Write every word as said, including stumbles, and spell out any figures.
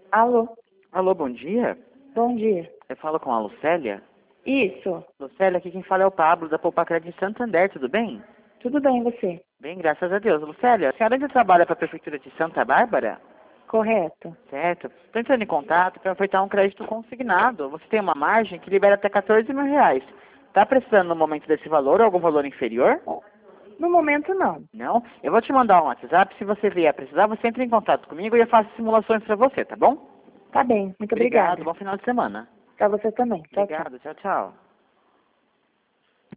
Alô, Alô, bom dia. bom dia. Eu falo com a Lucélia. Isso, Lucélia, aqui quem fala é o Pablo, da Poupa Crédito Santander, tudo bem? tudo bem você? Bem, graças a Deus. Lucélia, a senhora ainda trabalha para a Prefeitura de Santa Bárbara? Correto. Certo. Estou entrando em contato para ofertar um crédito consignado. Você tem uma margem que libera até quatorze mil reais. Está precisando no momento desse valor ou algum valor inferior? No momento não. Não? Eu vou te mandar um WhatsApp. Se você vier precisar, você entra em contato comigo e eu faço simulações para você, tá bom? Tá bem, muito Obrigado. obrigada. Bom final de semana. Pra você também. Tchau, tchau. Obrigado. Tchau, tchau.